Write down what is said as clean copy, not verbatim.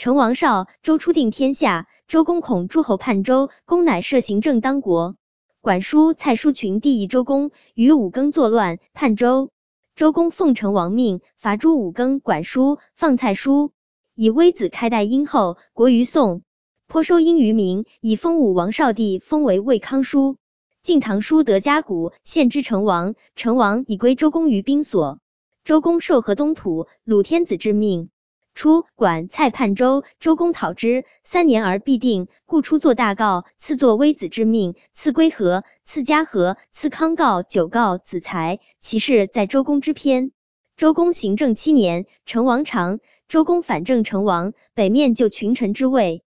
成王少，周初定天下，周公恐诸侯叛周，公乃设行政当国。管叔、蔡叔群弟议周公，于五更作乱，叛周。周公奉成王命，伐诛五更、管叔，放蔡叔，以微子开代殷后，国于宋。颇收殷于民，以封武王少帝，封为魏康叔。晋唐叔得甲骨，献之成王，成王以归周公于宾所。周公受河东土，鲁天子之命。初，管、蔡叛周，周公讨之，3年而必定，故出作大诰，赐作微子之命，赐归和，赐嘉禾，赐康诰、九诰、子材，其事在周公之篇。周公行政7年，成王长，周公反正成王，北面就群臣之位。